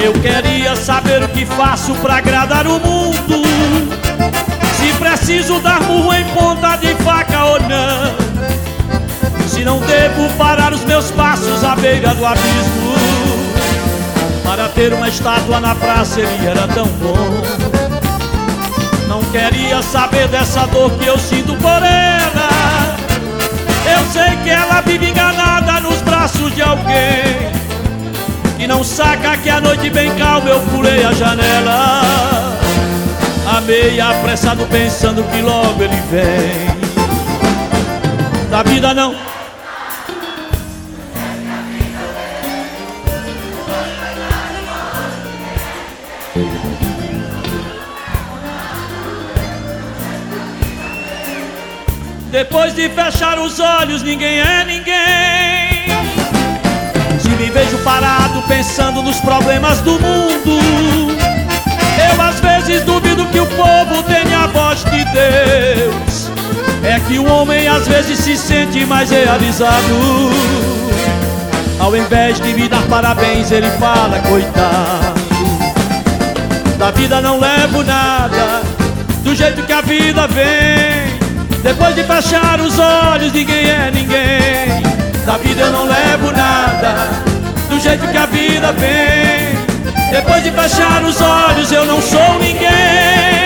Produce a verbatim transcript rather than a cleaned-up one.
Eu queria saber o que faço pra agradar o mundo, se preciso dar murro em ponta de faca ou não, se não devo parar os meus passos à beira do abismo. Para ter uma estátua na praça ele era tão bom. Não queria saber dessa dor que eu sinto por ela. Eu sei que ela vive enganada nos braços de alguém que não saca que a noite bem calma eu pulei a janela. Amei apressado pensando que logo ele vem. Da vida não Depois de fechar os olhos, ninguém é ninguém. Se me vejo parado pensando nos problemas do mundo, eu às vezes duvido que o povo tenha a voz de Deus. É que o homem às vezes se sente mais realizado. Ao invés de me dar parabéns, ele fala, coitado. Da vida não levo nada, do jeito que a vida vem. Depois de fechar os olhos, ninguém é ninguém. Da vida eu não levo nada, do jeito que a vida vem. Depois de fechar os olhos, eu não sou ninguém.